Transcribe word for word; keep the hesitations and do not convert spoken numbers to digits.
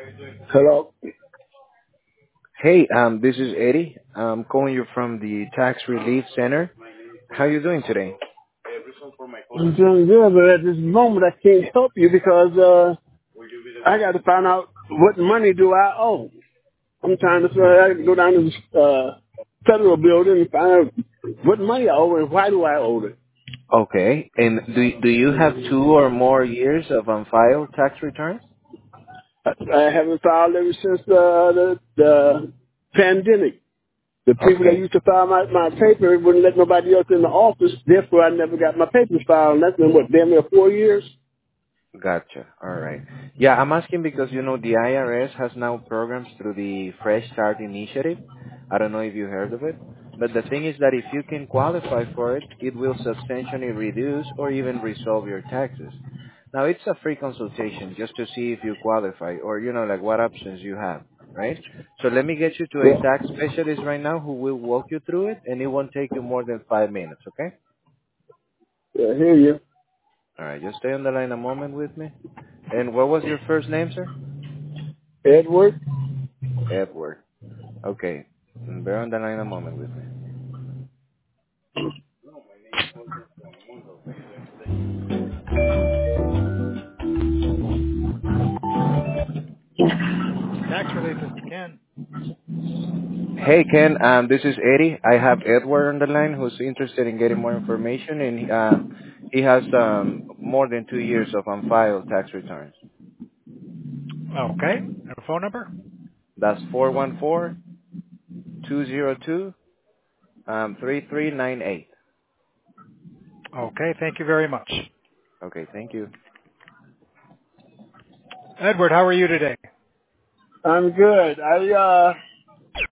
Hello. Hey, um, this is Eddie. I'm calling you from the Tax Relief Center. How you doing today? I'm doing good, but at this moment I can't help you because uh I got to find out what money do I owe. I'm trying to uh, I got to go down to the uh, federal building and find out what money I owe and why do I owe it. Okay. And do do you have two or more years of unfiled tax returns? I, I haven't filed ever since the, the the pandemic. The people that Okay. used to file my, my paper wouldn't let nobody else in the office. Therefore, I never got my papers filed. And that's been what damn near four years. Gotcha. All right. Yeah, I'm asking because, you know, the I R S has now programs through the Fresh Start Initiative. I don't know if you heard of it. But the thing is that if you can qualify for it, it will substantially reduce or even resolve your taxes. Now, it's a free consultation just to see if you qualify or, you know, like what options you have, right? So let me get you to a Yeah, tax specialist right now who will walk you through it, and it won't take you more than five minutes, okay? yeah, I hear you. All right, just stay on the line a moment with me. And what was your first name, sir? Edward. Edward. Okay. Bear on the line a moment with me. Tax relief is Ken. Hey, Ken. Um, this is Eddie. I have Edward on the line who's interested in getting more information, and uh, he has um, more than two years of unfiled tax returns. Okay. And a phone number? That's four one four, two zero two, um, three three nine eight. Okay. Thank you very much. Okay, thank you. Edward, how are you today? I'm good. I uh